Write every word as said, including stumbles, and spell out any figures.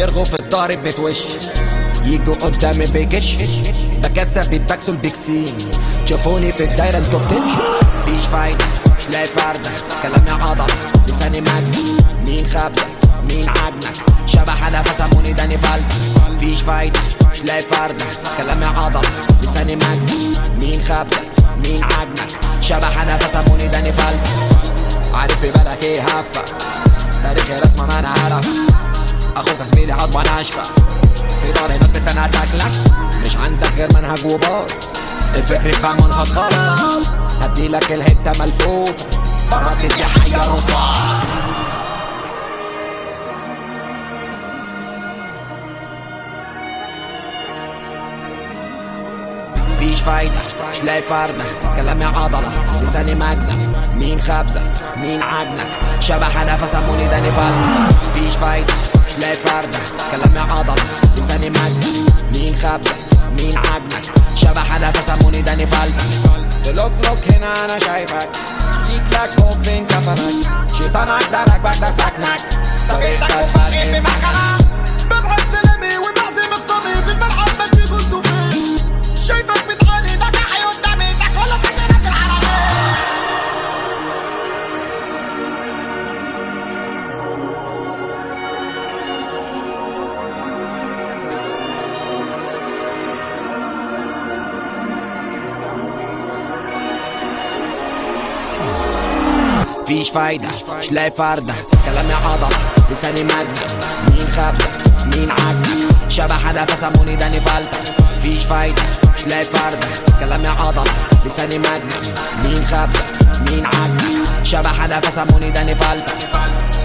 يرغوا في الظهر بتوش، يجوا قدامي بيكش، بكسب بيتبكسوا البكسين، شافوني في الدايرة انتوا بتمشوا. مفيش فايدة مش لاقي فردة، كلامي عضل لساني مجزي، مين خبزة مين عجنك، شبح انا فسموني داني فلت. مفيش فايدة مش لاقي فردة، كلامي عضل لساني مجزي، مين خبزة مين عجنك، شبح انا فسموني داني فلت. عارف في بالك ايه هفة، تاريخي رسمة ما انا عارف، اخوك زميلي عضمة ناشفة، في دار الناس بستنى تاكلك، مش عندك غير منهج وباص، الفكر يبقى منهج خلاص، هديلك الهتة ملفوفة برا تدي حية رصاص. مفيش فايدة مش لاقي فردة، كلامي عضلة لساني مجزم، مين خبزة مين عجنك، شبح انا فسموني داني فلت. مفيش فايدة مش لاقي فردة، كلامي عضلة لساني مجزم، مين خبزة مين عجنك، شبح انا فسموني داني فلت. لوك لوك هنا انا شايفك، ليك لك فوق فين كفنك، شيطانك دارك بعد سكنك، سابقتك وفرق بمكانك، ببعد سلامي وبعزم خصامي في الملعب بدي كنتو فين، شايفك بتعاني نجاحي قدامي ده كله فاكرك بالعربي. مفيش فايدة مش لاقي فردة، كلامي عضلة لساني مجزم، مين خبزة مين عجنك، شبح انا فسموني داني فلتة. مفيش فايدة مش لاقي فردة، كلامي عضلة لساني مجزم، مين خبزة مين عجنك، شبح انا فسموني داني فلتة.